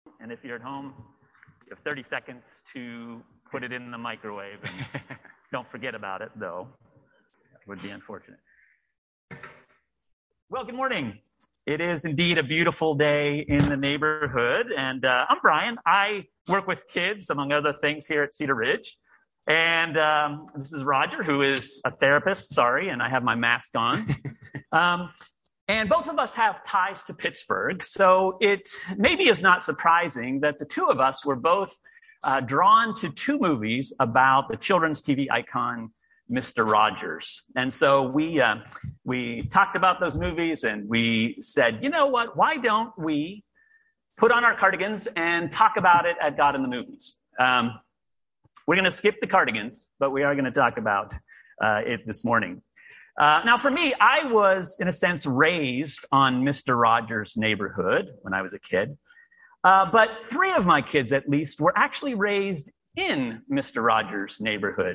And if you're at home, you have 30 seconds to put it in the microwave. And don't forget about it, though. That would be unfortunate. Well, good morning. It is indeed a beautiful day in the neighborhood. And I'm Brian. I work with kids, among other things, here at Cedar Ridge. And this is Roger, who is a therapist, and I have my mask on. And both of us have ties to Pittsburgh, so it maybe is not surprising that the two of us were both drawn to two movies about the children's TV icon, Mr. Rogers. And so we talked about those movies, and we said, you know what, why don't we put on our cardigans and talk about it at God in the Movies? We're going to skip the cardigans, but we are going to talk about it this morning. Now, for me, I was, in a sense, raised on Mr. Rogers' Neighborhood when I was a kid. But three of my kids, at least, were actually raised in Mr. Rogers' Neighborhood.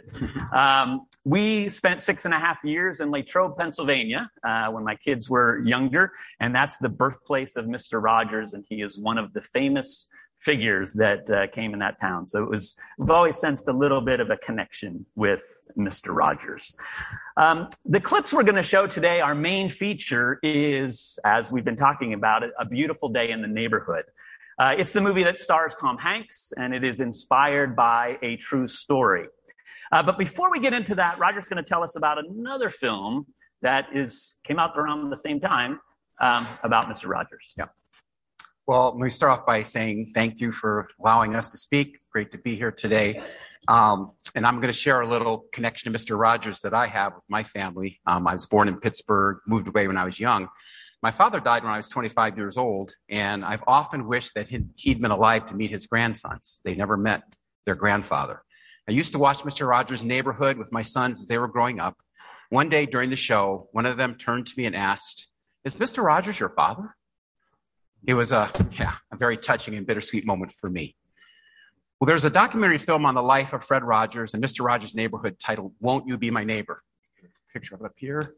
We spent 6.5 years in Latrobe, Pennsylvania, when my kids were younger, and that's the birthplace of Mr. Rogers, and he is one of the famous figures that came in that town. So we've always sensed a little bit of a connection with Mr. Rogers. The clips we're going to show today, our main feature is, as we've been talking about it, A Beautiful Day in the Neighborhood. It's the movie that stars Tom Hanks, and it is inspired by a true story. But before we get into that, Roger's going to tell us about another film that came out around the same time about Mr. Rogers. Yeah. Well, let me start off by saying thank you for allowing us to speak. Great to be here today. And I'm going to share a little connection to Mr. Rogers that I have with my family. I was born in Pittsburgh, moved away when I was young. My father died when I was 25 years old, and I've often wished that he'd been alive to meet his grandsons. They never met their grandfather. I used to watch Mr. Rogers' Neighborhood with my sons as they were growing up. One day during the show, one of them turned to me and asked, "Is Mr. Rogers your father?" It was a very touching and bittersweet moment for me. Well, there's a documentary film on the life of Fred Rogers and Mr. Rogers' Neighborhood titled Won't You Be My Neighbor? Picture of it up here.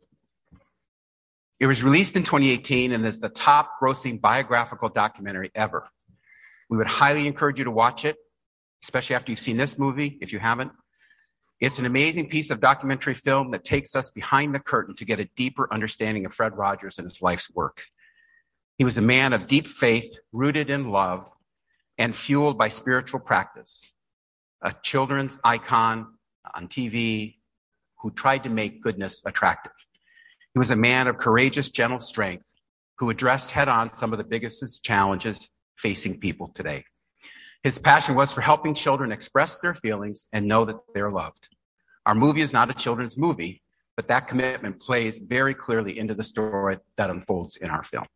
It was released in 2018 and is the top grossing biographical documentary ever. We would highly encourage you to watch it, especially after you've seen this movie, if you haven't. It's an amazing piece of documentary film that takes us behind the curtain to get a deeper understanding of Fred Rogers and his life's work. He was a man of deep faith, rooted in love, and fueled by spiritual practice. A children's icon on TV who tried to make goodness attractive. He was a man of courageous, gentle strength who addressed head-on some of the biggest challenges facing people today. His passion was for helping children express their feelings and know that they're loved. Our movie is not a children's movie, but that commitment plays very clearly into the story that unfolds in our film.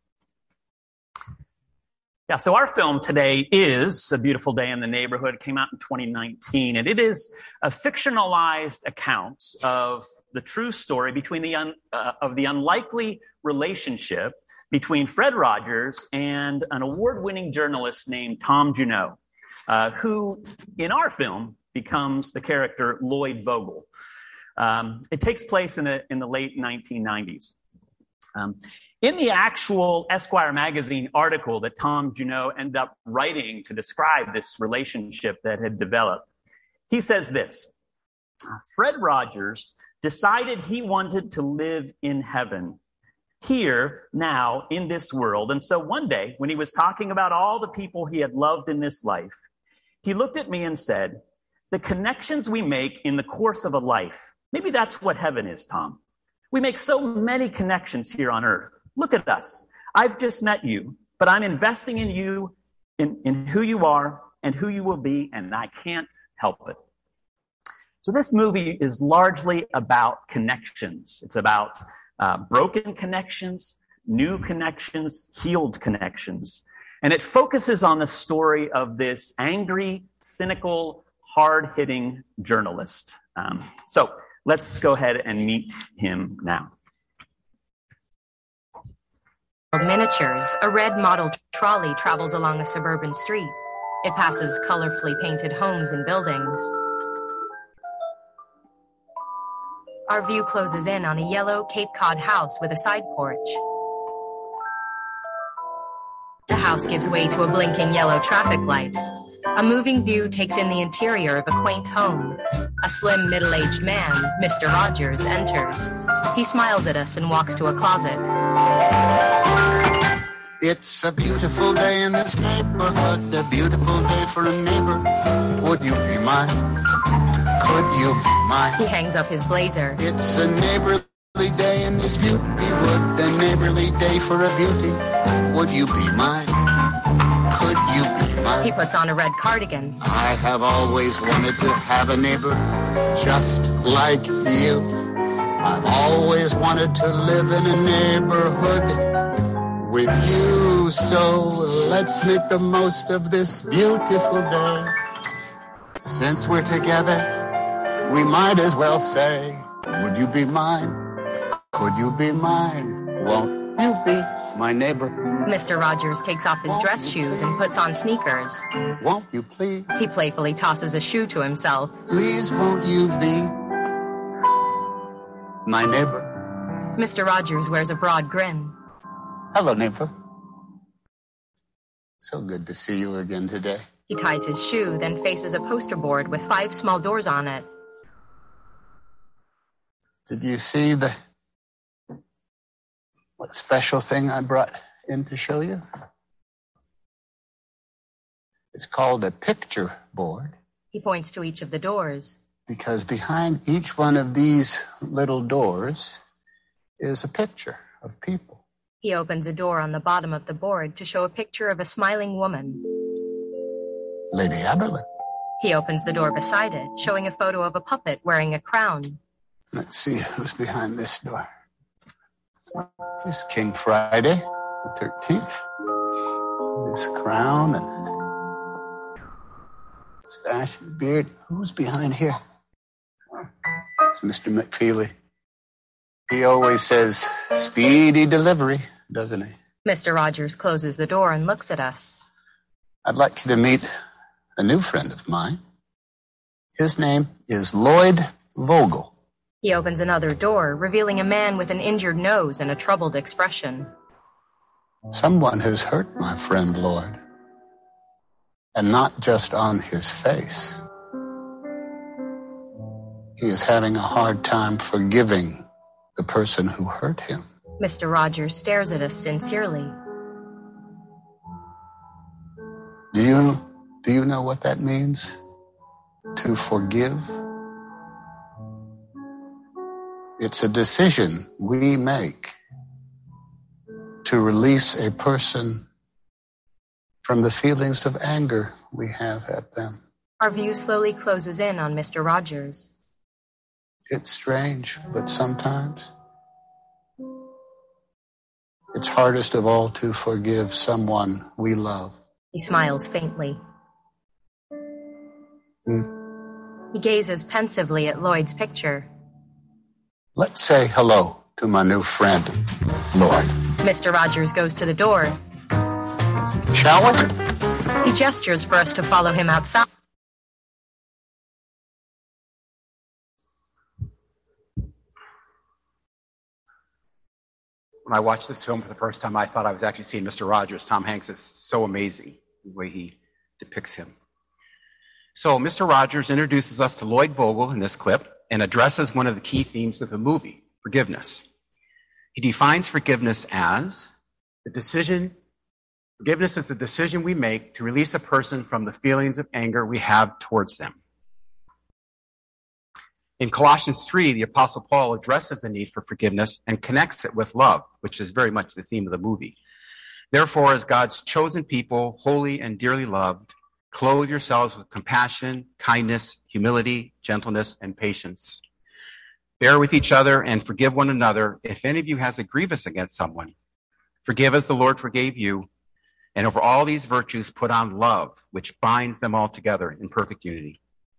Yeah, so our film today is A Beautiful Day in the Neighborhood. It came out in 2019, and it is a fictionalized account of the true story of the unlikely relationship between Fred Rogers and an award-winning journalist named Tom Junod, who, in our film, becomes the character Lloyd Vogel. It takes place in the late 1990s. In the actual Esquire magazine article that Tom Junod ended up writing to describe this relationship that had developed, he says this: Fred Rogers decided he wanted to live in heaven, here, now, in this world. And so one day, when he was talking about all the people he had loved in this life, he looked at me and said, "The connections we make in the course of a life, maybe that's what heaven is, Tom. We make so many connections here on earth. Look at us. I've just met you, but I'm investing in you, in who you are and who you will be, and I can't help it." So this movie is largely about connections. It's about broken connections, new connections, healed connections. And it focuses on the story of this angry, cynical, hard-hitting journalist. So let's go ahead and meet him now. Miniatures, a red model trolley travels along a suburban street. It passes colorfully painted homes and buildings. Our view closes in on a yellow Cape Cod house with a side porch. The house gives way to a blinking yellow traffic light. A moving view takes in the interior of a quaint home. A slim, middle-aged man, Mr. Rogers, enters. He smiles at us and walks to a closet. It's a beautiful day in this neighborhood, a beautiful day for a neighbor. Would you be mine? Could you be mine? He hangs up his blazer. It's a neighborly day in this beauty wood, a neighborly day for a beauty. Would you be mine? Could you be mine? He puts on a red cardigan. I have always wanted to have a neighbor just like you. I've always wanted to live in a neighborhood with you. So let's make the most of this beautiful day. Since we're together, we might as well say, would you be mine? Could you be mine? Won't you be my neighbor? Mr. Rogers takes off his dress shoes and puts on sneakers. Won't you please? He playfully tosses a shoe to himself. Please won't you be my neighbor? Mr. Rogers wears a broad grin. Hello, neighbor. So good to see you again today. He ties his shoe, then faces a poster board with 5 small doors on it. Did you see what special thing I brought in to show you? It's called a picture board. He points to each of the doors. Because behind each one of these little doors is a picture of people. He opens a door on the bottom of the board to show a picture of a smiling woman. Lady Aberlin. He opens the door beside it, showing a photo of a puppet wearing a crown. Let's see who's behind this door. Here's King Friday, the 13th. His crown and stash and beard. Who's behind here? It's Mr. McFeely. He always says, speedy delivery, doesn't he? Mr. Rogers closes the door and looks at us. I'd like you to meet a new friend of mine. His name is Lloyd Vogel. He opens another door, revealing a man with an injured nose and a troubled expression. Someone has hurt my friend Lloyd. And not just on his face. He is having a hard time forgiving the person who hurt him. Mr. Rogers stares at us sincerely. Do you know what that means? To forgive? It's a decision we make to release a person from the feelings of anger we have at them. Our view slowly closes in on Mr. Rogers. It's strange, but sometimes it's hardest of all to forgive someone we love. He smiles faintly. He gazes pensively at Lloyd's picture. Let's say hello to my new friend, Lloyd. Mr. Rogers goes to the door. Shall we? He gestures for us to follow him outside. When I watched this film for the first time, I thought I was actually seeing Mr. Rogers. Tom Hanks is so amazing, the way he depicts him. So Mr. Rogers introduces us to Lloyd Vogel in this clip and addresses one of the key themes of the movie, forgiveness. He defines forgiveness as forgiveness is the decision we make to release a person from the feelings of anger we have towards them. In Colossians 3, the Apostle Paul addresses the need for forgiveness and connects it with love, which is very much the theme of the movie. Therefore, as God's chosen people, holy and dearly loved, clothe yourselves with compassion, kindness, humility, gentleness, and patience. Bear with each other and forgive one another if any of you has a grievance against someone. Forgive as the Lord forgave you. And over all these virtues, put on love, which binds them all together in perfect unity.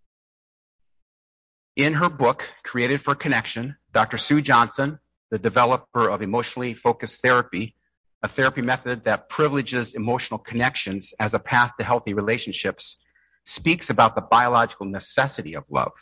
In her book, Created for Connection, Dr. Sue Johnson, the developer of emotionally focused therapy, a therapy method that privileges emotional connections as a path to healthy relationships, speaks about the biological necessity of love.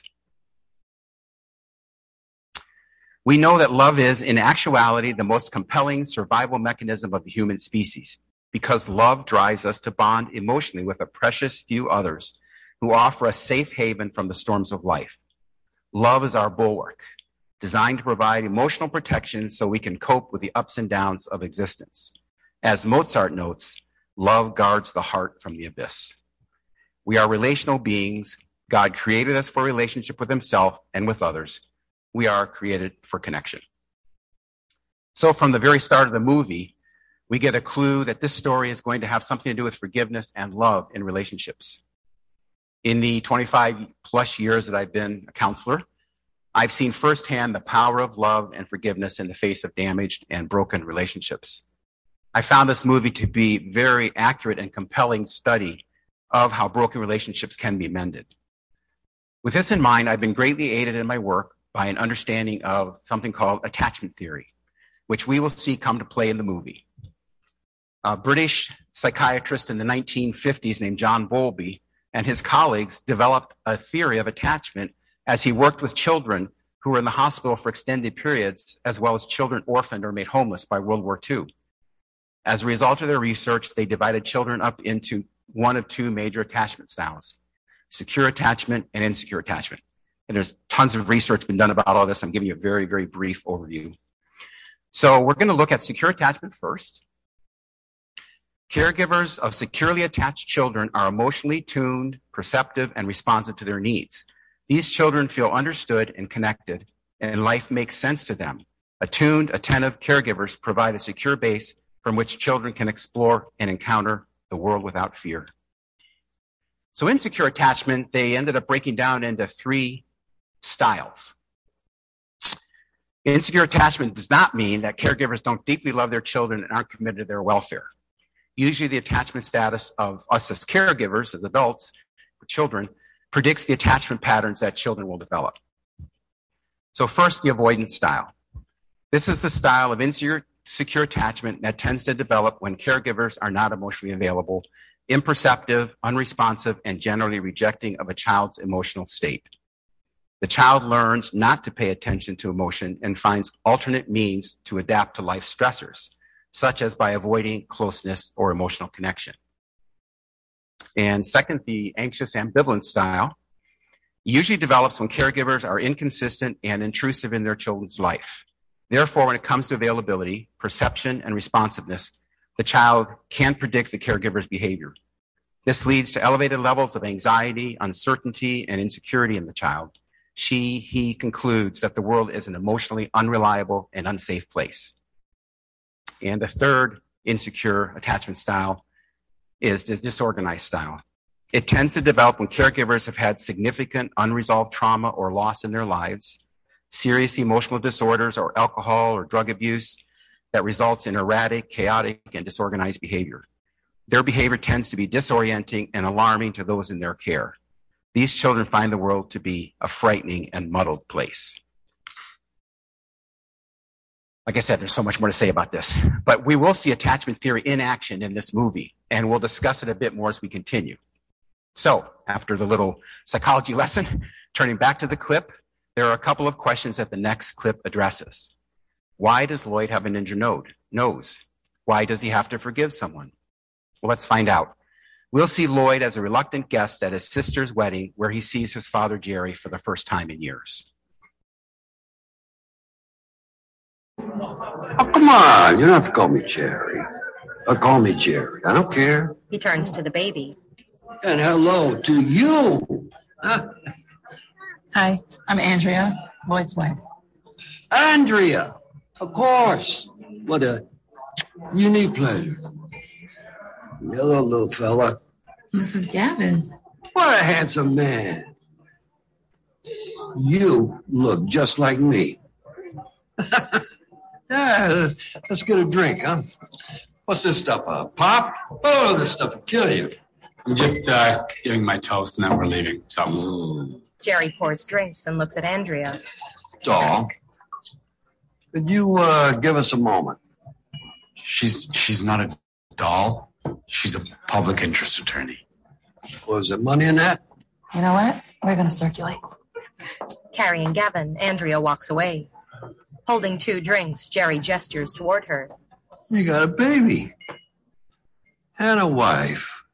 We know that love is, in actuality, the most compelling survival mechanism of the human species. because love drives us to bond emotionally with a precious few others who offer us safe haven from the storms of life. Love is our bulwark, designed to provide emotional protection so we can cope with the ups and downs of existence. As Mozart notes, love guards the heart from the abyss. We are relational beings. God created us for relationship with himself and with others. We are created for connection. So from the very start of the movie, we get a clue that this story is going to have something to do with forgiveness and love in relationships. In the 25 plus years that I've been a counselor, I've seen firsthand the power of love and forgiveness in the face of damaged and broken relationships. I found this movie to be very accurate and compelling study of how broken relationships can be mended. With this in mind, I've been greatly aided in my work by an understanding of something called attachment theory, which we will see come to play in the movie. A British psychiatrist in the 1950s named John Bowlby and his colleagues developed a theory of attachment as he worked with children who were in the hospital for extended periods, as well as children orphaned or made homeless by World War II. As a result of their research, they divided children up into one of two major attachment styles: secure attachment and insecure attachment. And there's tons of research been done about all this. I'm giving you a very, very brief overview. So we're going to look at secure attachment first. Caregivers of securely attached children are emotionally tuned, perceptive, and responsive to their needs. These children feel understood and connected, and life makes sense to them. Attuned, attentive caregivers provide a secure base from which children can explore and encounter the world without fear. So insecure attachment, they ended up breaking down into three styles. Insecure attachment does not mean that caregivers don't deeply love their children and aren't committed to their welfare. Usually the attachment status of us as caregivers, as adults, for children, predicts the attachment patterns that children will develop. So first, the avoidance style. This is the style of insecure attachment that tends to develop when caregivers are not emotionally available, imperceptive, unresponsive, and generally rejecting of a child's emotional state. The child learns not to pay attention to emotion and finds alternate means to adapt to life stressors, such as by avoiding closeness or emotional connection. And second, the anxious ambivalent style usually develops when caregivers are inconsistent and intrusive in their children's life. Therefore, when it comes to availability, perception, and responsiveness, the child can predict the caregiver's behavior. This leads to elevated levels of anxiety, uncertainty, and insecurity in the child. He concludes that the world is an emotionally unreliable and unsafe place. And the third insecure attachment style is the disorganized style. It tends to develop when caregivers have had significant unresolved trauma or loss in their lives, serious emotional disorders or alcohol or drug abuse that results in erratic, chaotic, and disorganized behavior. Their behavior tends to be disorienting and alarming to those in their care. These children find the world to be a frightening and muddled place. Like I said, there's so much more to say about this, but we will see attachment theory in action in this movie, and we'll discuss it a bit more as we continue. So, after the little psychology lesson, turning back to the clip, there are a couple of questions that the next clip addresses. Why does Lloyd have an injured nose? Why does he have to forgive someone? Well, let's find out. We'll see Lloyd as a reluctant guest at his sister's wedding, where he sees his father, Jerry, for the first time in years. Oh, come on. You don't have to call me Jerry. Or call me Jerry. I don't care. He turns to the baby. And hello to you. Hi, I'm Andrea, Lloyd's wife. Andrea. Of course. What a unique pleasure. Hello, little fella. Mrs. Gavin. What a handsome man. You look just like me. Yeah, let's get a drink, huh? What's this stuff, pop? Oh, this stuff will kill you. I'm just giving my toast and then we're leaving, so. Jerry pours drinks and looks at Andrea. Doll, could you give us a moment? She's not a doll. She's a public interest attorney. Was there money in that? You know what? We're going to circulate. Carrying Gavin, Andrea walks away. Holding two drinks, Jerry gestures toward her. You got a baby. and a wife.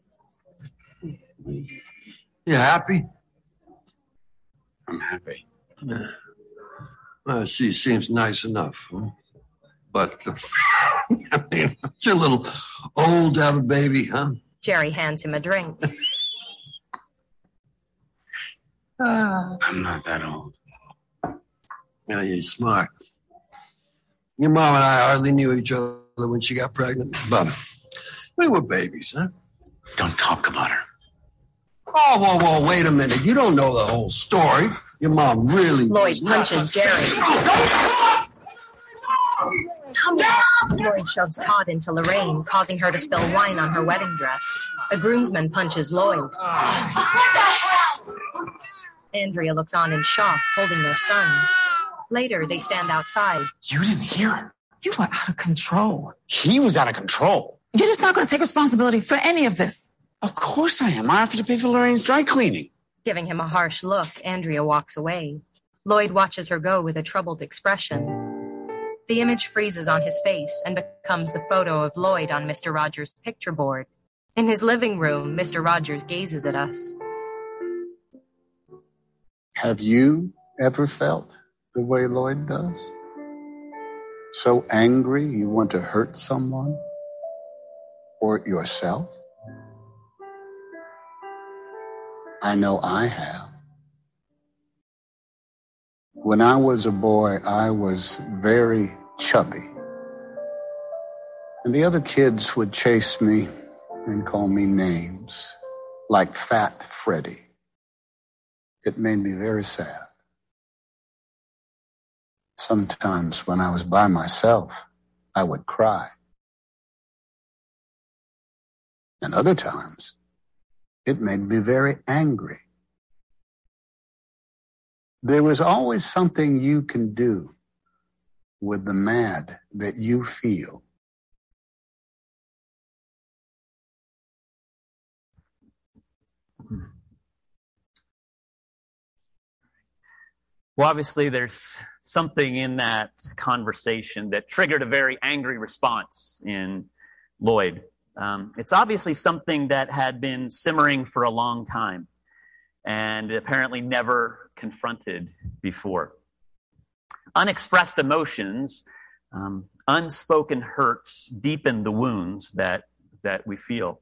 You happy? I'm happy. Yeah. Well, she seems nice enough. Huh? But, I mean, you're a little old to have a baby, huh? Jerry hands him a drink. I'm not that old. Yeah, you're smart. Your mom and I hardly knew each other when she got pregnant, but we were babies, huh? Don't talk about her. Oh, whoa, wait a minute. You don't know the whole story. Your mom really... Lloyd punches Jerry. Come on! Lloyd shoves Todd into Lorraine, causing her to spill wine on her wedding dress. A groomsman punches Lloyd. What the hell? Andrea looks on in shock, holding their son. Later, they stand outside. You didn't hear him. You are out of control. He was out of control. You're just not going to take responsibility for any of this. Of course I am. I have to pay for Lorraine's dry cleaning. Giving him a harsh look, Andrea walks away. Lloyd watches her go with a troubled expression. The image freezes on his face and becomes the photo of Lloyd on Mr. Rogers' picture board. In his living room, Mr. Rogers gazes at us. Have you ever felt the way Lloyd does? So angry you want to hurt someone or yourself? I know I have. When I was a boy, I was very chubby. And the other kids would chase me and call me names, like Fat Freddy. It made me very sad. Sometimes when I was by myself, I would cry. And other times, it made me very angry. There was always something you can do with the mad that you feel. Well, obviously, there's something in that conversation that triggered a very angry response in Lloyd. It's obviously something that had been simmering for a long time and apparently never confronted before. Unexpressed emotions, unspoken hurts deepen the wounds that we feel.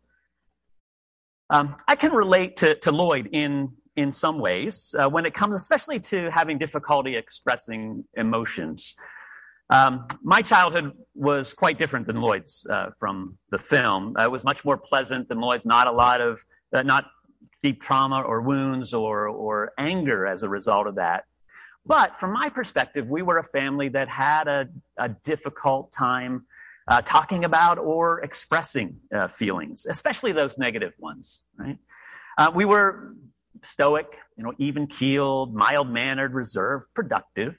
I can relate to Lloyd in some ways when it comes especially to having difficulty expressing emotions. My childhood was quite different than Lloyd's from the film. It was much more pleasant than Lloyd's, not a lot of, not deep trauma or wounds or anger as a result of that. But from my perspective, we were a family that had a difficult time talking about or expressing feelings, especially those negative ones, right? We were stoic, even-keeled, mild-mannered, reserved, productive.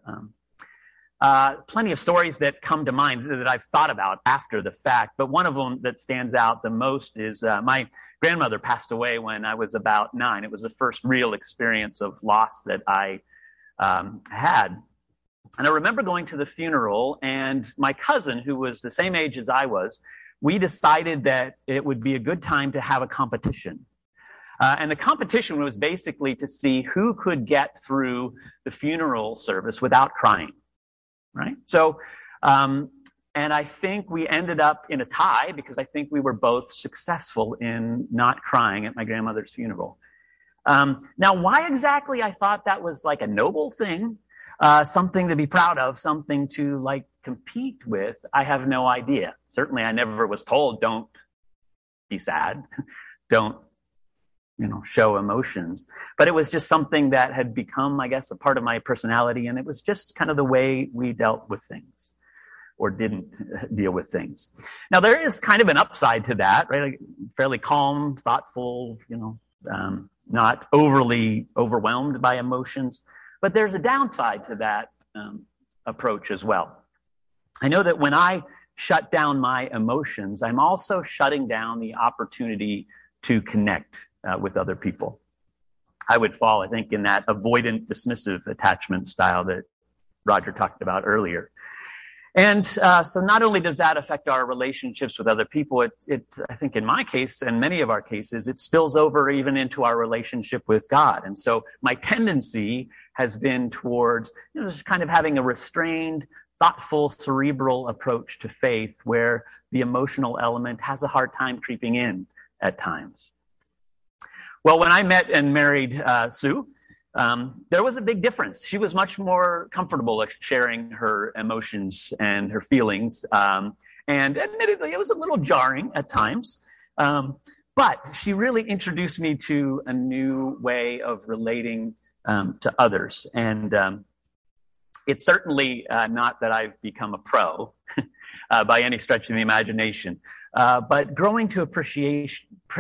Plenty of stories that come to mind that I've thought about after the fact, but one of them that stands out the most is my grandmother passed away when I was about 9. It was the first real experience of loss that I had. And I remember going to the funeral, and my cousin, who was the same age as I was, we decided that it would be a good time to have a competition. And the competition was basically to see who could get through the funeral service without crying, right? So, and I think we ended up in a tie because I think we were both successful in not crying at my grandmother's funeral. Now, why exactly I thought that was like a noble thing, something to be proud of, something to like compete with, I have no idea. Certainly I never was told, don't be sad, don't, show emotions. But it was just something that had become, I guess, a part of my personality, and it was just kind of the way we dealt with things or didn't deal with things. Now, there is kind of an upside to that, right? Like fairly calm, thoughtful, not overly overwhelmed by emotions. But there's a downside to that approach as well. I know that when I shut down my emotions, I'm also shutting down the opportunity to connect with other people. I would fall, I think, in that avoidant, dismissive attachment style that Roger talked about earlier. And so not only does that affect our relationships with other people, I think in my case and many of our cases, it spills over even into our relationship with God. And so my tendency has been towards just kind of having a restrained, thoughtful, cerebral approach to faith where the emotional element has a hard time creeping in at times. Well, when I met and married Sue, there was a big difference. She was much more comfortable sharing her emotions and her feelings. And admittedly, it was a little jarring at times. But she really introduced me to a new way of relating to others. And it's certainly not that I've become a pro by any stretch of the imagination, but growing to appreciate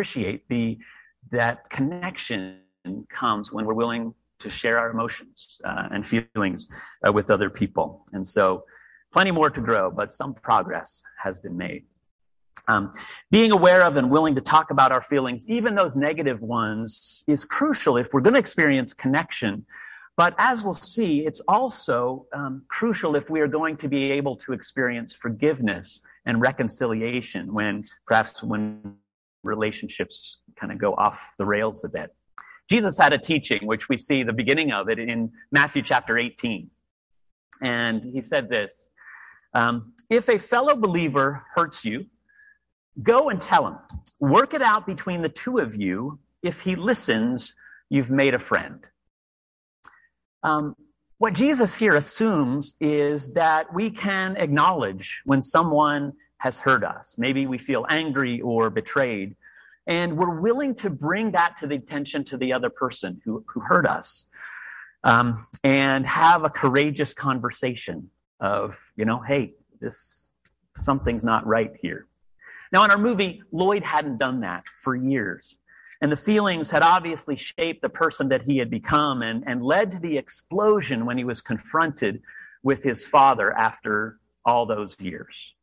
that connection comes when we're willing to share our emotions and feelings with other people. And so plenty more to grow, but some progress has been made. Being aware of and willing to talk about our feelings, even those negative ones, is crucial if we're going to experience connection. But as we'll see, it's also crucial if we are going to be able to experience forgiveness and reconciliation when relationships kind of go off the rails a bit. Jesus had a teaching, which we see the beginning of it in Matthew chapter 18. And he said this, if a fellow believer hurts you, go and tell him. Work it out between the two of you. If he listens, you've made a friend. What Jesus here assumes is that we can acknowledge when someone has hurt us. Maybe we feel angry or betrayed. And we're willing to bring that to the attention to the other person who hurt us, and have a courageous conversation of, hey, something's not right here. Now, in our movie, Lloyd hadn't done that for years. And the feelings had obviously shaped the person that he had become and led to the explosion when he was confronted with his father after all those years.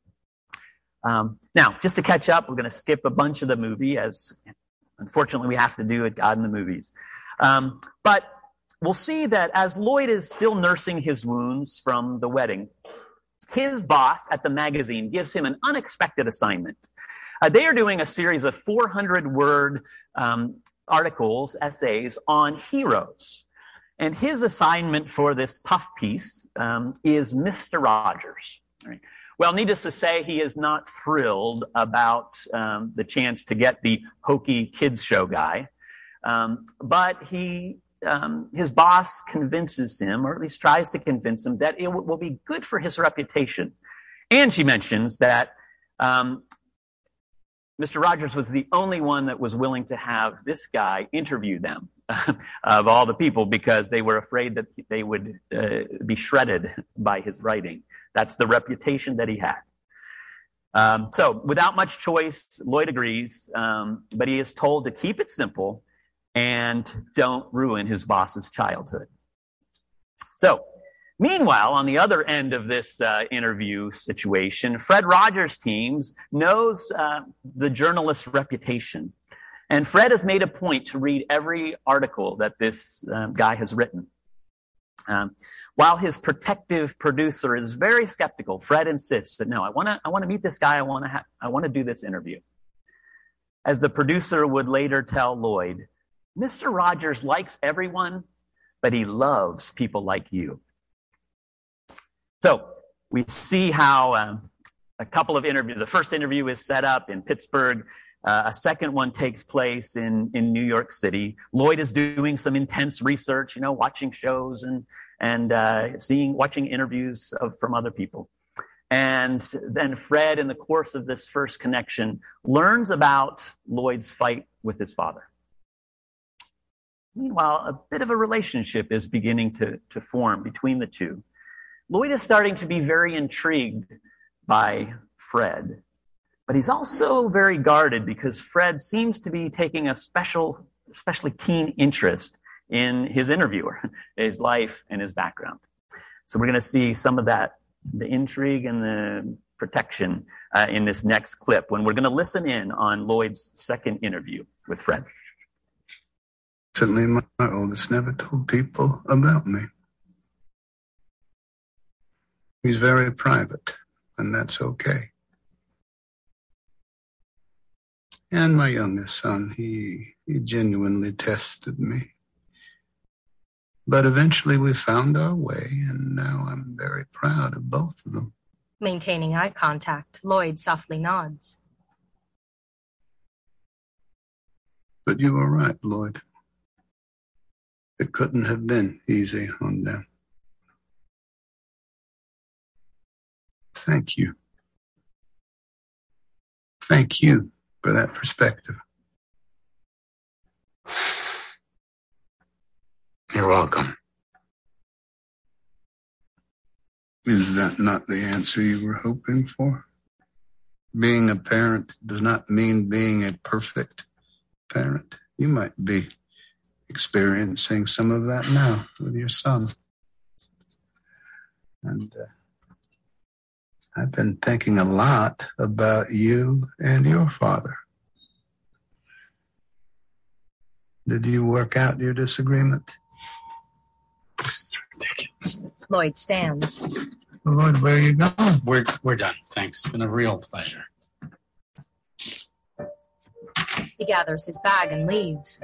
Now, just to catch up, we're going to skip a bunch of the movie, as unfortunately we have to do at God in the Movies. But we'll see that as Lloyd is still nursing his wounds from the wedding, his boss at the magazine gives him an unexpected assignment. They are doing a series of 400-word articles, essays on heroes. And his assignment for this puff piece is Mr. Rogers. Right? Well, needless to say, he is not thrilled about the chance to get the hokey kids show guy. But his boss convinces him, or at least tries to convince him, that it will be good for his reputation. And she mentions that Mr. Rogers was the only one that was willing to have this guy interview them of all the people, because they were afraid that they would be shredded by his writing. That's the reputation that he had. So without much choice, Lloyd agrees, but he is told to keep it simple and don't ruin his boss's childhood. So meanwhile, on the other end of this interview situation, Fred Rogers' team knows the journalist's reputation. And Fred has made a point to read every article that this guy has written. While his protective producer is very skeptical, Fred insists that, no, I want to meet this guy. I want to do this interview. As the producer would later tell Lloyd, Mr. Rogers likes everyone, but he loves people like you. So we see how a couple of interviews, the first interview is set up in Pittsburgh. A second one takes place in New York City. Lloyd is doing some intense research, watching shows and watching interviews from other people. And then Fred, in the course of this first connection, learns about Lloyd's fight with his father. Meanwhile, a bit of a relationship is beginning to form between the two. Lloyd is starting to be very intrigued by Fred, but he's also very guarded because Fred seems to be taking a especially keen interest in his interviewer, his life and his background. So we're going to see some of that, the intrigue and the protection in this next clip when we're going to listen in on Lloyd's second interview with Fred. Certainly my oldest never told people about me. He's very private, and that's okay. And my youngest son, he genuinely tested me. But eventually we found our way, and now I'm very proud of both of them. Maintaining eye contact, Lloyd softly nods. But you were right, Lloyd. It couldn't have been easy on them. Thank you. Thank you for that perspective. You're welcome. Is that not the answer you were hoping for? Being a parent does not mean being a perfect parent. You might be experiencing some of that now with your son. And I've been thinking a lot about you and your father. Did you work out your disagreement? This is ridiculous. Lloyd stands. Lloyd, where are you going? We're done. Thanks. It's been a real pleasure. He gathers his bag and leaves.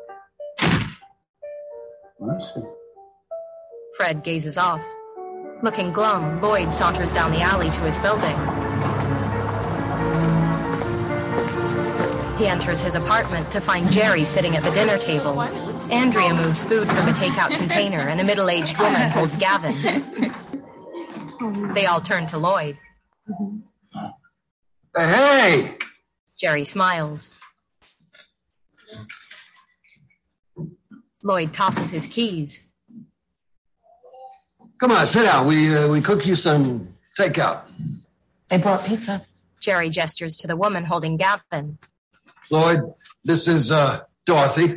Listen. Fred gazes off. Looking glum, Lloyd saunters down the alley to his building. He enters his apartment to find Jerry sitting at the dinner table. Andrea moves food from a takeout container, and a middle-aged woman holds Gavin. They all turn to Lloyd. Hey! Jerry smiles. Lloyd tosses his keys. Come on, sit down. We cooked you some takeout. They brought pizza. Jerry gestures to the woman holding Gavin. Lloyd, this is Dorothy.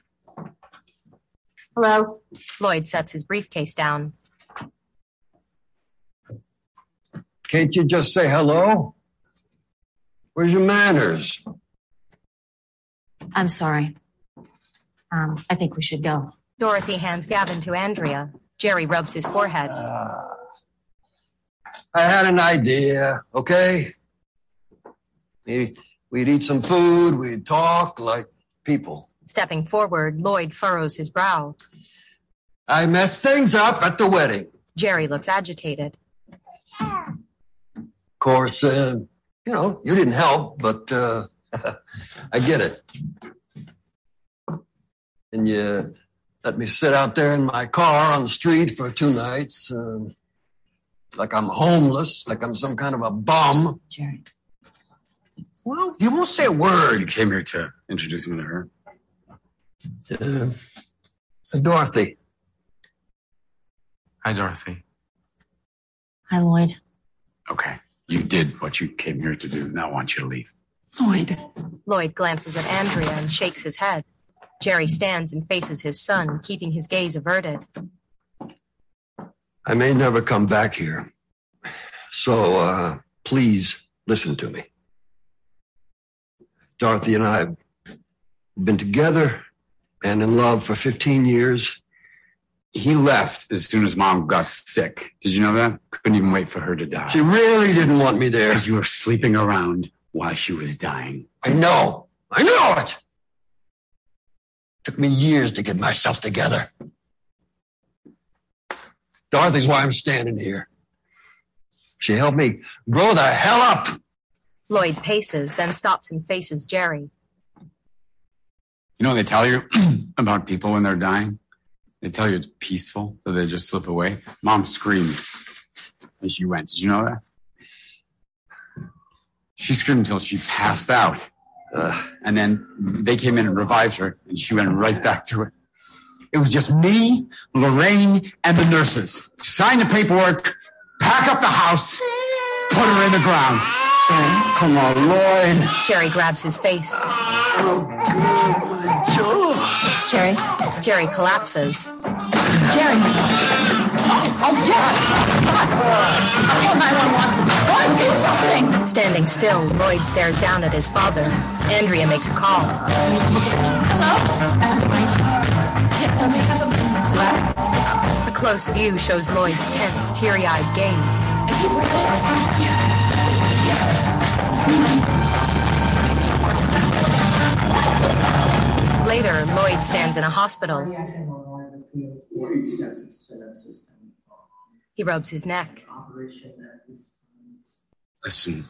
Hello. Lloyd sets his briefcase down. Can't you just say hello? Where's your manners? I'm sorry. I think we should go. Dorothy hands Gavin to Andrea. Jerry rubs his forehead. I had an idea, okay? We'd eat some food, we'd talk like people. Stepping forward, Lloyd furrows his brow. I messed things up at the wedding. Jerry looks agitated. Of course, you didn't help, but I get it. And you let me sit out there in my car on the street for 2 nights, like I'm homeless, like I'm some kind of a bum. Jerry. Well, you won't say a word. You came here to introduce me to her. Dorothy. Hi, Dorothy. Hi, Lloyd. Okay. You did what you came here to do. Now I want you to leave. Lloyd. Lloyd glances at Andrea and shakes his head. Jerry stands and faces his son, keeping his gaze averted. I may never come back here. So, please listen to me. Dorothy and I have been together and in love for 15 years. He left as soon as Mom got sick. Did you know that? Couldn't even wait for her to die. She really didn't want me there. Because you were sleeping around while she was dying. I know it. Took me years to get myself together. Dorothy's why I'm standing here. She helped me grow the hell up. Lloyd paces, then stops and faces Jerry. You know what they tell you about people when they're dying? They tell you it's peaceful, so they just slip away. Mom screamed as she went. Did you know that? She screamed until she passed out. And then they came in and revived her, and she went right back to it. It was just me, Lorraine, and the nurses. Sign the paperwork, pack up the house, put her in the ground. Oh, come on, Lloyd. Jerry grabs his face. Oh, God, my jaw. Jerry. Jerry collapses. Jerry. Oh, yeah. Call 911. Lloyd, do something. Standing still, Lloyd stares down at his father. Andrea makes a call. Hello? Can somebody have a collapse? A close view shows Lloyd's tense, teary-eyed gaze. Later, Lloyd stands in a hospital. He rubs his neck. Listen.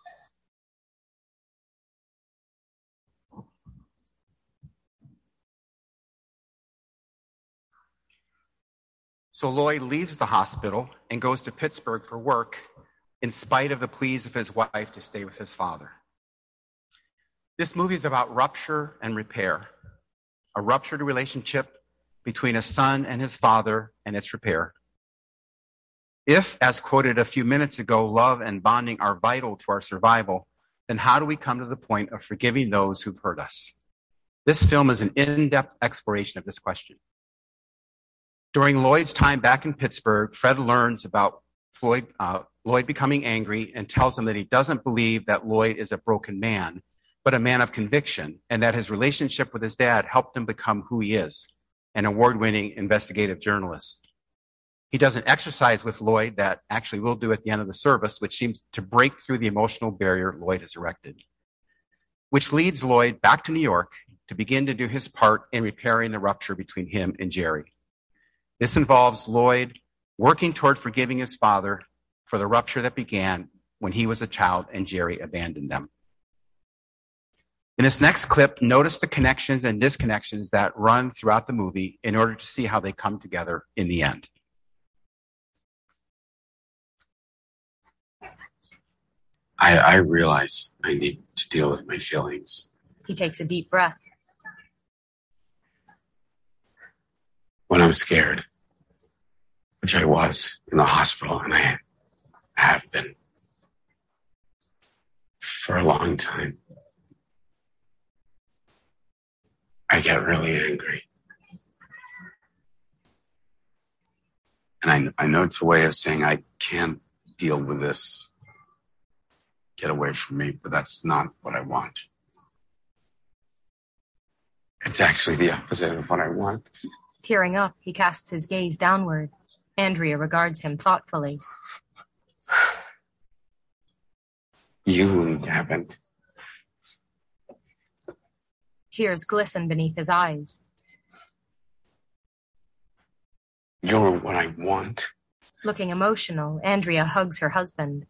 So Lloyd leaves the hospital and goes to Pittsburgh for work in spite of the pleas of his wife to stay with his father. This movie is about rupture and repair, a ruptured relationship between a son and his father and its repair. If, as quoted a few minutes ago, love and bonding are vital to our survival, then how do we come to the point of forgiving those who've hurt us? This film is an in-depth exploration of this question. During Lloyd's time back in Pittsburgh, Fred learns about Lloyd becoming angry and tells him that he doesn't believe that Lloyd is a broken man, but a man of conviction, and that his relationship with his dad helped him become who he is, an award-winning investigative journalist. He does an exercise with Lloyd that actually we'll do at the end of the service, which seems to break through the emotional barrier Lloyd has erected, which leads Lloyd back to New York to begin to do his part in repairing the rupture between him and Jerry. This involves Lloyd working toward forgiving his father for the rupture that began when he was a child and Jerry abandoned them. In this next clip, notice the connections and disconnections that run throughout the movie in order to see how they come together in the end. I realize I need to deal with my feelings. He takes a deep breath. When I'm scared, which I was in the hospital, and I have been for a long time, I get really angry. And I know it's a way of saying I can't deal with this. Get away from me, but that's not what I want. It's actually the opposite of what I want. Tearing up, he casts his gaze downward. Andrea regards him thoughtfully. You and Gavin. Tears glisten beneath his eyes. You're what I want. Looking emotional, Andrea hugs her husband.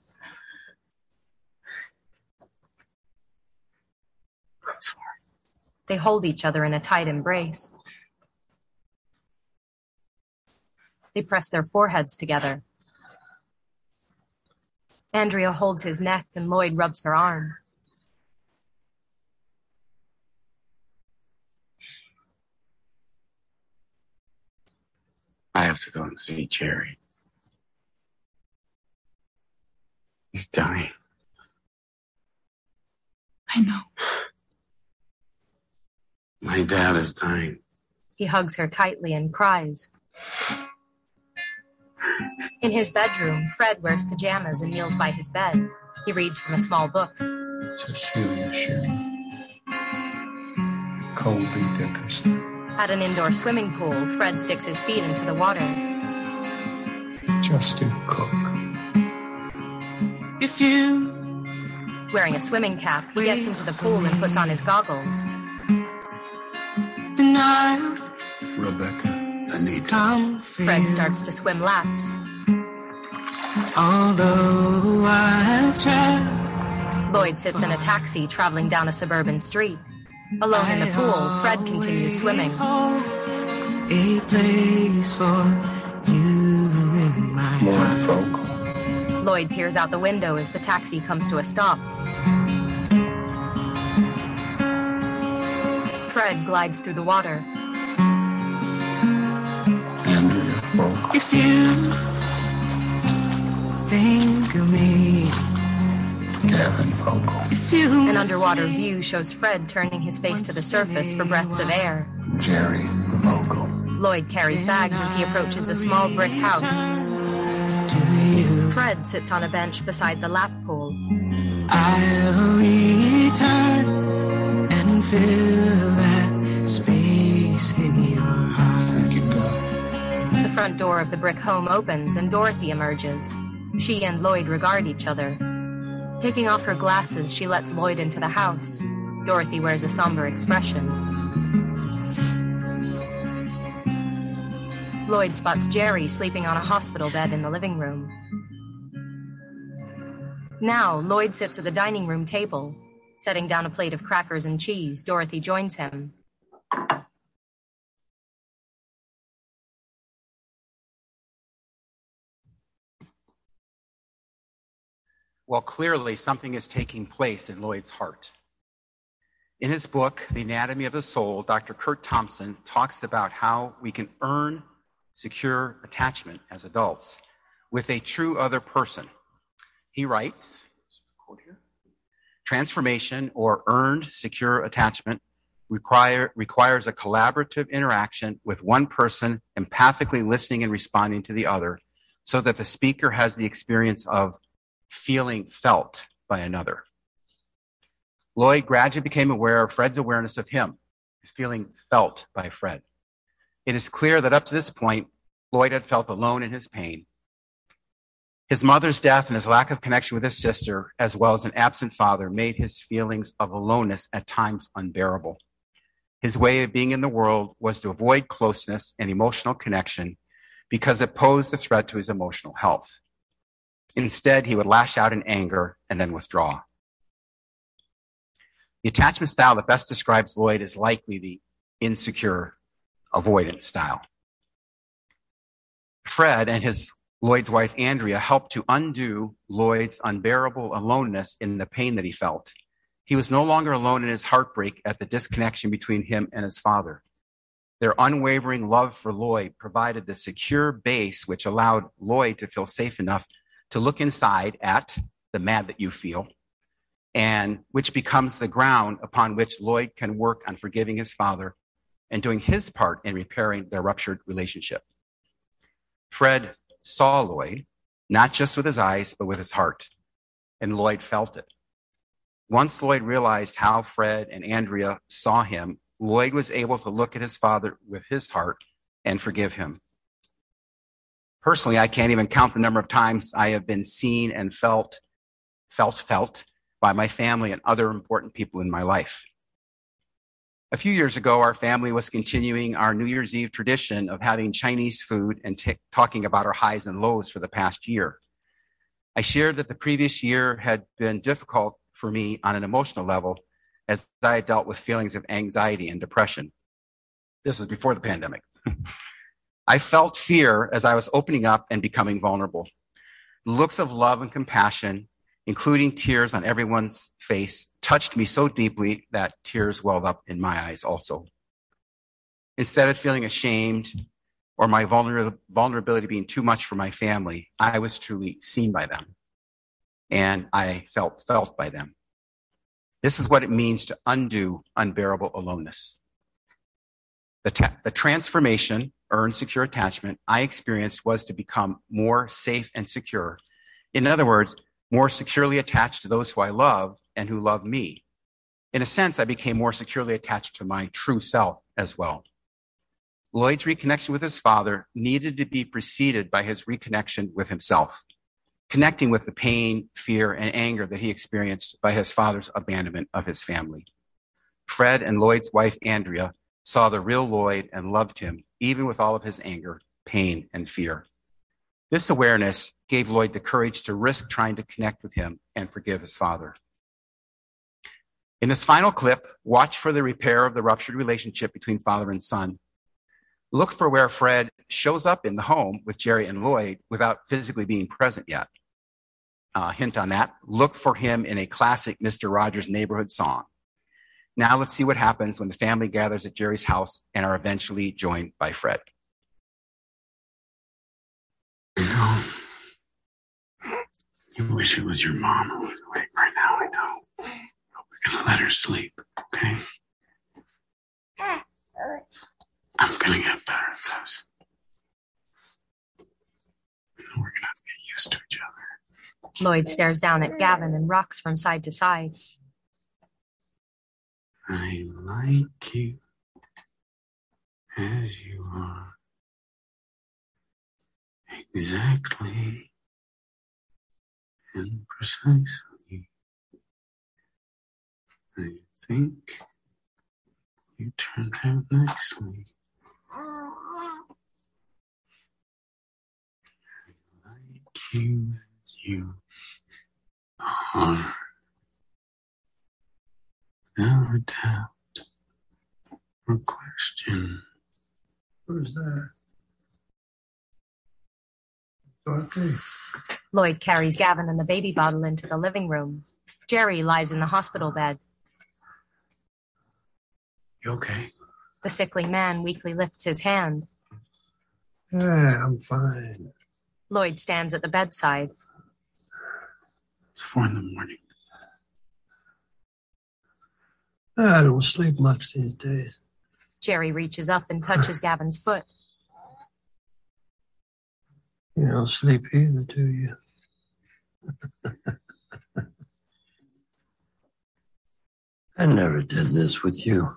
I'm sorry. They hold each other in a tight embrace. They press their foreheads together. Andrea holds his neck and Lloyd rubs her arm. I have to go and see Jerry. He's dying. I know. My dad is dying. He hugs her tightly and cries. In his bedroom, Fred wears pajamas and kneels by his bed. He reads from a small book. Cecilia Sherman. Colby Dickerson. At an indoor swimming pool, Fred sticks his feet into the water. Justin Cook. If you... Wearing a swimming cap, he gets into the pool and puts on his goggles. Denial. Rebecca Anita. Fred starts to swim laps. Although I've tried. Lloyd sits in a taxi traveling down a suburban street. Alone in the pool, Fred continues swimming. A place for you in my heart. Lloyd peers out the window as the taxi comes to a stop. Fred glides through the water. If you think of me, Gavin Vogel. An underwater view shows Fred turning his face to the surface for breaths of air. Jerry Vogel. Lloyd carries bags as he approaches a small brick house. Fred sits on a bench beside the lap pool. I'll return and fill that space in your heart. Thank you, God. The front door of the brick home opens and Dorothy emerges. She and Lloyd regard each other. Taking off her glasses, she lets Lloyd into the house. Dorothy wears a somber expression. Lloyd spots Jerry sleeping on a hospital bed in the living room. Now, Lloyd sits at the dining room table. Setting down a plate of crackers and cheese, Dorothy joins him. Well, clearly something is taking place in Lloyd's heart. In his book, The Anatomy of the Soul, Dr. Kurt Thompson talks about how we can earn secure attachment as adults with a true other person. He writes, transformation or earned secure attachment requires a collaborative interaction with one person empathically listening and responding to the other so that the speaker has the experience of feeling felt by another. Lloyd gradually became aware of Fred's awareness of him, feeling felt by Fred. It is clear that up to this point, Lloyd had felt alone in his pain. His mother's death and his lack of connection with his sister, as well as an absent father, made his feelings of aloneness at times unbearable. His way of being in the world was to avoid closeness and emotional connection because it posed a threat to his emotional health. Instead, he would lash out in anger and then withdraw. The attachment style that best describes Lloyd is likely the insecure avoidance style. Fred and Lloyd's wife, Andrea, helped to undo Lloyd's unbearable aloneness in the pain that he felt. He was no longer alone in his heartbreak at the disconnection between him and his father. Their unwavering love for Lloyd provided the secure base which allowed Lloyd to feel safe enough to look inside at the mad that you feel, and which becomes the ground upon which Lloyd can work on forgiving his father and doing his part in repairing their ruptured relationship. Fred saw Lloyd, not just with his eyes, but with his heart, and Lloyd felt it. Once Lloyd realized how Fred and Andrea saw him, Lloyd was able to look at his father with his heart and forgive him. Personally, I can't even count the number of times I have been seen and felt by my family and other important people in my life. A few years ago, our family was continuing our New Year's Eve tradition of having Chinese food and talking about our highs and lows for the past year. I shared that the previous year had been difficult for me on an emotional level as I had dealt with feelings of anxiety and depression. This was before the pandemic. I felt fear as I was opening up and becoming vulnerable. Looks of love and compassion, including tears on everyone's face, touched me so deeply that tears welled up in my eyes also. Instead of feeling ashamed or my vulnerability being too much for my family, I was truly seen by them, and I felt by them. This is what it means to undo unbearable aloneness. The transformation, earned secure attachment, I experienced was to become more safe and secure. In other words, more securely attached to those who I love and who love me. In a sense, I became more securely attached to my true self as well. Lloyd's reconnection with his father needed to be preceded by his reconnection with himself, connecting with the pain, fear, and anger that he experienced by his father's abandonment of his family. Fred and Lloyd's wife, Andrea, saw the real Lloyd and loved him, even with all of his anger, pain, and fear. This awareness gave Lloyd the courage to risk trying to connect with him and forgive his father. In this final clip, watch for the repair of the ruptured relationship between father and son. Look for where Fred shows up in the home with Jerry and Lloyd without physically being present yet. Hint on that, look for him in a classic Mr. Rogers neighborhood song. Now let's see what happens when the family gathers at Jerry's house and are eventually joined by Fred. I know. You wish it was your mom who was awake right now, I know. But we're gonna let her sleep, okay? I'm gonna get better at this. We're gonna have to get used to each other. Lloyd stares down at Gavin and rocks from side to side. I like you as you are. exactly and precisely. I think you turned out nicely. I like you as you are. Without a doubt or question. Who's that? Dorothy. Lloyd carries Gavin and the baby bottle into the living room. Jerry lies in the hospital bed. You okay? The sickly man weakly lifts his hand. Yeah, I'm fine. Lloyd stands at the bedside. It's 4 a.m. I don't sleep much these days. Jerry reaches up and touches Gavin's foot. You don't sleep either, do you? I never did this with you.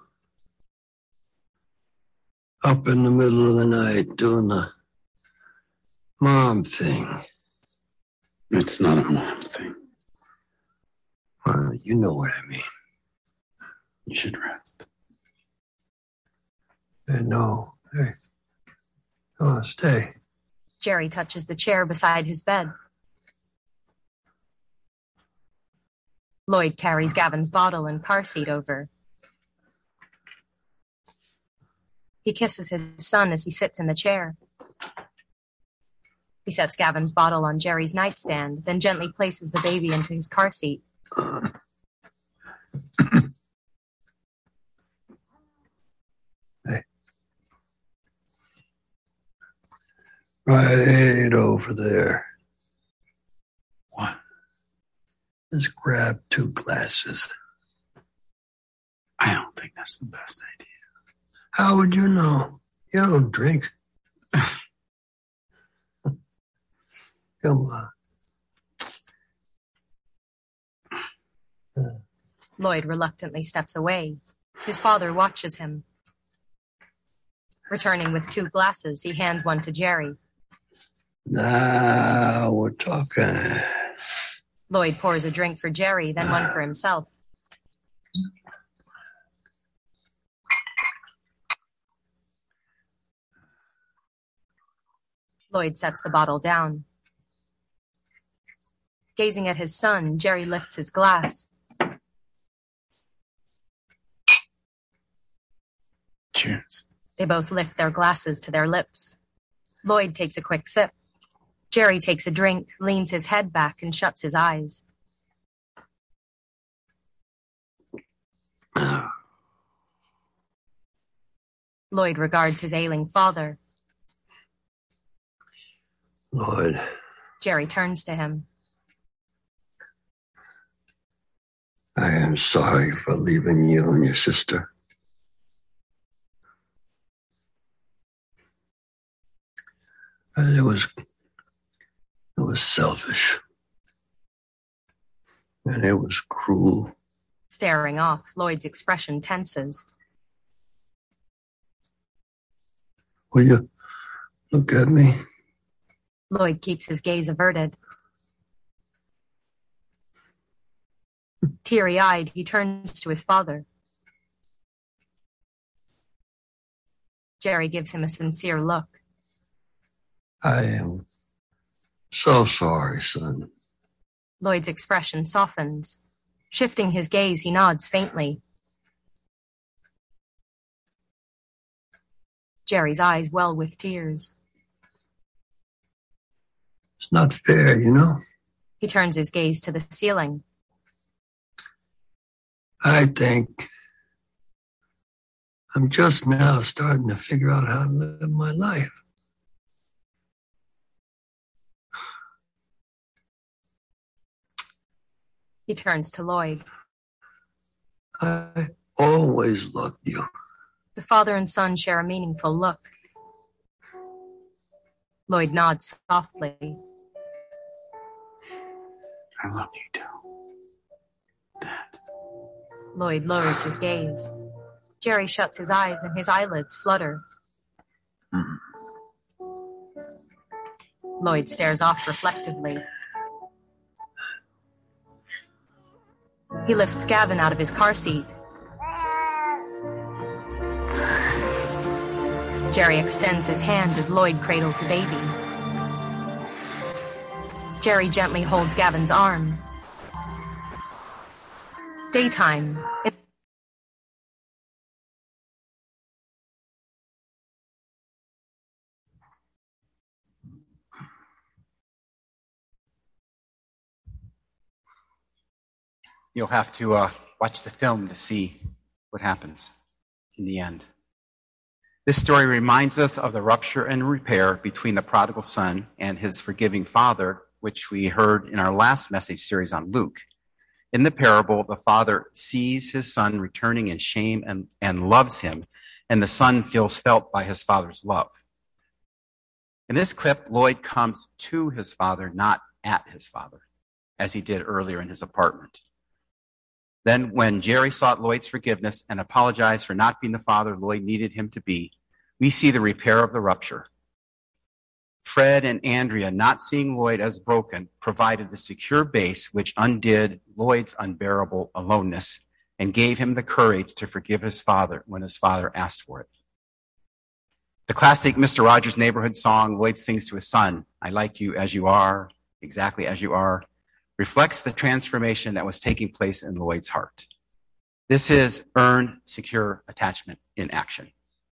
Up in the middle of the night doing the mom thing. It's not a mom thing. Well, you know what I mean. You should rest. Hey, no. Hey. Oh, stay. Jerry touches the chair beside his bed. Lloyd carries Gavin's bottle and car seat over. He kisses his son as he sits in the chair. He sets Gavin's bottle on Jerry's nightstand, then gently places the baby into his car seat. Hey. Right over there. What? Just grab 2 glasses. I don't think that's the best idea. How would you know? You don't drink. Come on. Lloyd reluctantly steps away. His father watches him. Returning with 2 glasses, he hands one to Jerry. Now we're talking. Lloyd pours a drink for Jerry, then one for himself. Lloyd sets the bottle down. Gazing at his son, Jerry lifts his glass. Cheers. They both lift their glasses to their lips. Lloyd takes a quick sip. Jerry takes a drink, leans his head back, and shuts his eyes. Lloyd regards his ailing father. Lloyd. Jerry turns to him. I am sorry for leaving you and your sister. And it was selfish. And it was cruel. Staring off, Lloyd's expression tenses. Will you look at me? Lloyd keeps his gaze averted. Teary-eyed, he turns to his father. Jerry gives him a sincere look. I am so sorry, son. Lloyd's expression softens. Shifting his gaze, he nods faintly. Jerry's eyes well with tears. It's not fair, you know? He turns his gaze to the ceiling. I think I'm just now starting to figure out how to live my life. He turns to Lloyd. I always loved you. The father and son share a meaningful look. Lloyd nods softly. I love you too, Dad. Lloyd lowers his gaze. Jerry shuts his eyes and his eyelids flutter. Lloyd stares off reflectively. He lifts Gavin out of his car seat. Jerry extends his hand as Lloyd cradles the baby. Jerry gently holds Gavin's arm. Daytime. You'll have to watch the film to see what happens in the end. This story reminds us of the rupture and repair between the prodigal son and his forgiving father, which we heard in our last message series on Luke. In the parable, the father sees his son returning in shame and loves him, and the son feels felt by his father's love. In this clip, Lloyd comes to his father, not at his father, as he did earlier in his apartment. Then, when Jerry sought Lloyd's forgiveness and apologized for not being the father Lloyd needed him to be, we see the repair of the rupture. Fred and Andrea, not seeing Lloyd as broken, provided the secure base which undid Lloyd's unbearable aloneness and gave him the courage to forgive his father when his father asked for it. The classic Mr. Rogers' Neighborhood song Lloyd sings to his son, "I like you as you are, exactly as you are," reflects the transformation that was taking place in Lloyd's heart. This is earned, secure attachment in action.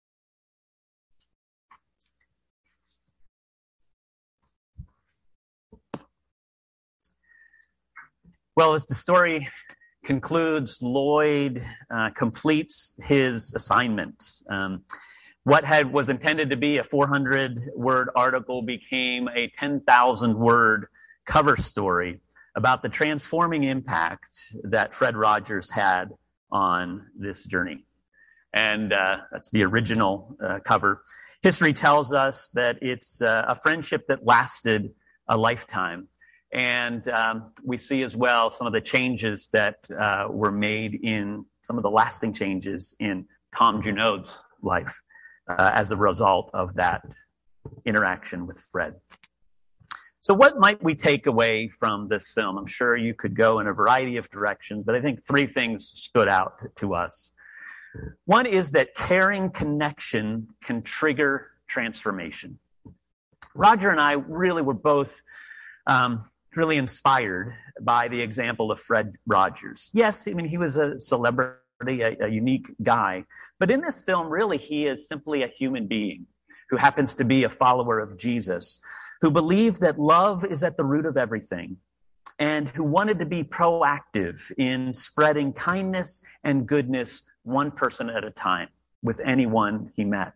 Well, as the story concludes, Lloyd completes his assignment. What was intended to be a 400-word article became a 10,000-word cover story about the transforming impact that Fred Rogers had on this journey. And that's the original cover. History tells us that it's a friendship that lasted a lifetime. And we see as well some of the changes that were made in some of the lasting changes in Tom Junod's life as a result of that interaction with Fred. So what might we take away from this film? I'm sure you could go in a variety of directions, but I think three things stood out to us. One is that caring connection can trigger transformation. Roger and I really were both really inspired by the example of Fred Rogers. Yes, I mean, he was a celebrity, a unique guy, but in this film, really, he is simply a human being who happens to be a follower of Jesus, who believed that love is at the root of everything, and who wanted to be proactive in spreading kindness and goodness one person at a time with anyone he met.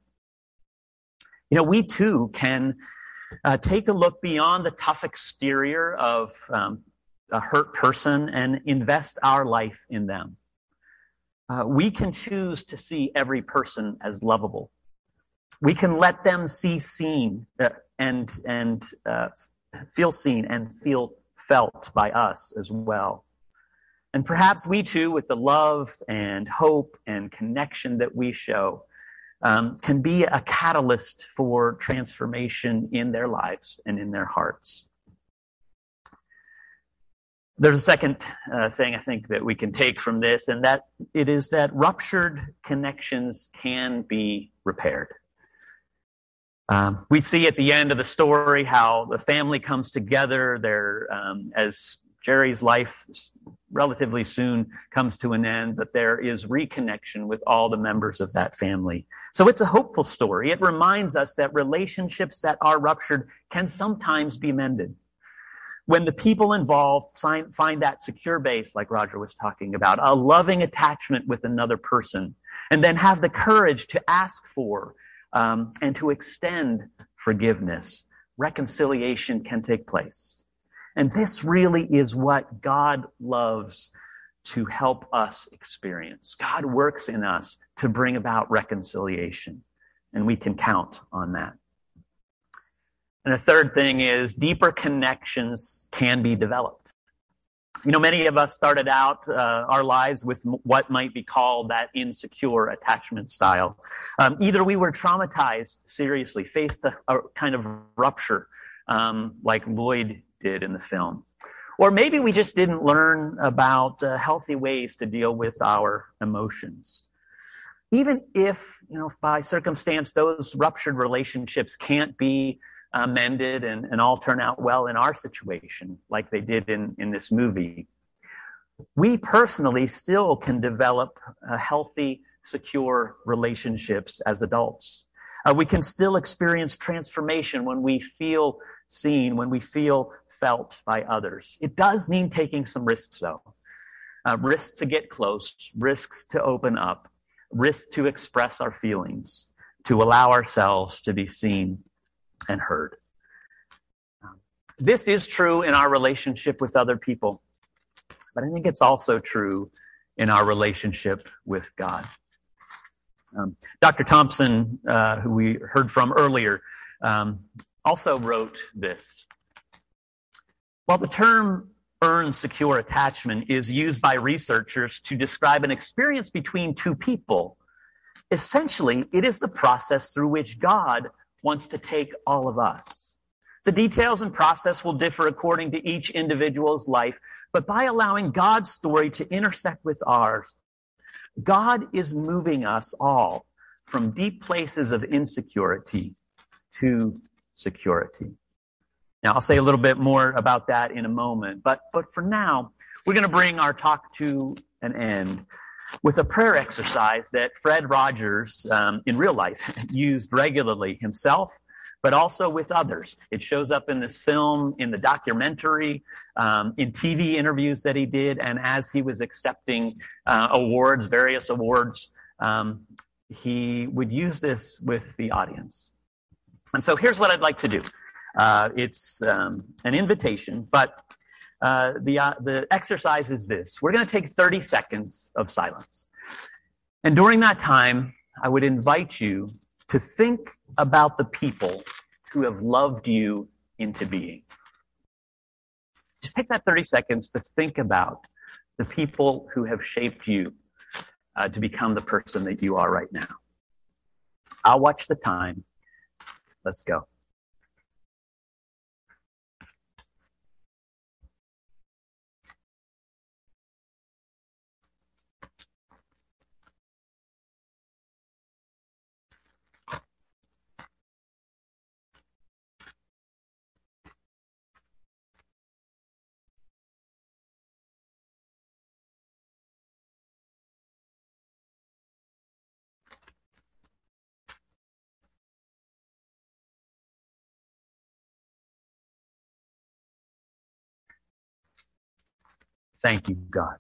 You know, we too can take a look beyond the tough exterior of a hurt person and invest our life in them. We can choose to see every person as lovable. We can let them see seen and feel seen and feel felt by us as well. And perhaps we too, with the love and hope and connection that we show, can be a catalyst for transformation in their lives and in their hearts. There's a second thing I think that we can take from this, and that it is that ruptured connections can be repaired. We see at the end of the story how the family comes together. As Jerry's life relatively soon comes to an end, but there is reconnection with all the members of that family. So it's a hopeful story. It reminds us that relationships that are ruptured can sometimes be mended. When the people involved find that secure base, like Roger was talking about, a loving attachment with another person, and then have the courage to ask for and to extend forgiveness, reconciliation can take place. And this really is what God loves to help us experience. God works in us to bring about reconciliation, and we can count on that. And the third thing is deeper connections can be developed. You know, many of us started out our lives with what might be called that insecure attachment style. Either we were traumatized seriously, faced a kind of rupture like Lloyd did in the film. Or maybe we just didn't learn about healthy ways to deal with our emotions. Even if, by circumstance, those ruptured relationships can't be mended and all turn out well in our situation, like they did in this movie, we personally still can develop healthy, secure relationships as adults. We can still experience transformation when we feel seen, when we feel felt by others. It does mean taking some risks, though. Risks to get close, risks to open up, risks to express our feelings, to allow ourselves to be seen and heard. This is true in our relationship with other people, but I think it's also true in our relationship with God. Dr. Thompson, who we heard from earlier, also wrote this. While the term earned secure attachment is used by researchers to describe an experience between two people, essentially it is the process through which God wants to take all of us. The details and process will differ according to each individual's life, but by allowing God's story to intersect with ours, God is moving us all from deep places of insecurity to security. Now, I'll say a little bit more about that in a moment, but for now, we're going to bring our talk to an end with a prayer exercise that Fred Rogers, in real life, used regularly himself, but also with others. It shows up in this film, in the documentary, in TV interviews that he did, and as he was accepting awards, various awards, he would use this with the audience. And so here's what I'd like to do. It's an invitation, but the exercise is this. We're going to take 30 seconds of silence. And during that time, I would invite you to think about the people who have loved you into being. Just take that 30 seconds to think about the people who have shaped you to become the person that you are right now. I'll watch the time. Let's go. Thank you, God.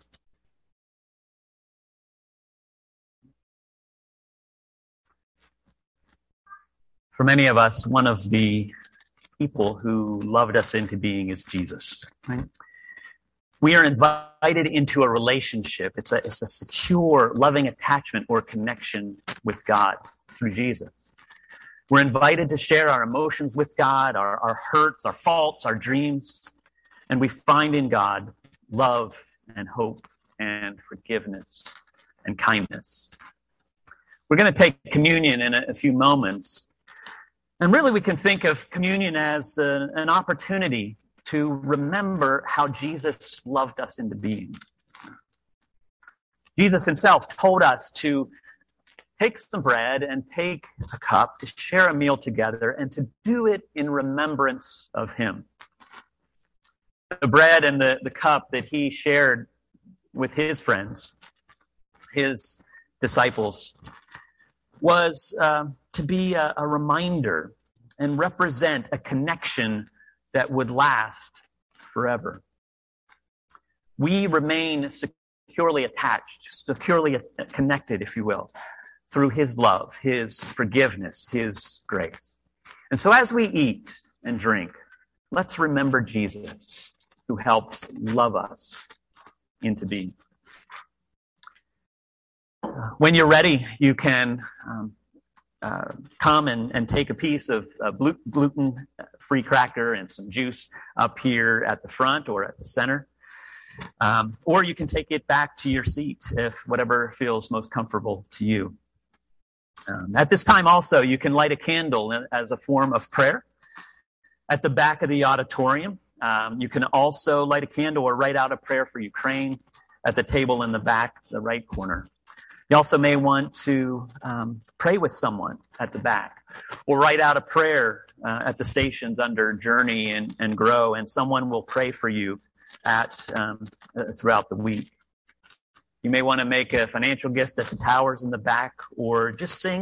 For many of us, one of the people who loved us into being is Jesus. Right? We are invited into a relationship. It's a secure, loving attachment or connection with God through Jesus. We're invited to share our emotions with God, our hurts, our faults, our dreams, and we find in God love and hope and forgiveness and kindness. We're going to take communion in a few moments. And really we can think of communion as an opportunity to remember how Jesus loved us into being. Jesus himself told us to take some bread and take a cup to share a meal together and to do it in remembrance of him. The bread and the cup that he shared with his friends, his disciples, was to be a reminder and represent a connection that would last forever. We remain securely attached, securely connected, if you will, through his love, his forgiveness, his grace. And so as we eat and drink, let's remember Jesus, who helps love us into being. When you're ready, you can come and take a piece of gluten-free cracker and some juice up here at the front or at the center. Or you can take it back to your seat if whatever feels most comfortable to you. At this time also, you can light a candle as a form of prayer. at the back of the auditorium. You can also light a candle or write out a prayer for Ukraine at the table in the back, the right corner. You also may want to pray with someone at the back, or write out a prayer at the stations under Journey and Grow, and someone will pray for you throughout the week. You may want to make a financial gift at the towers in the back, or just sing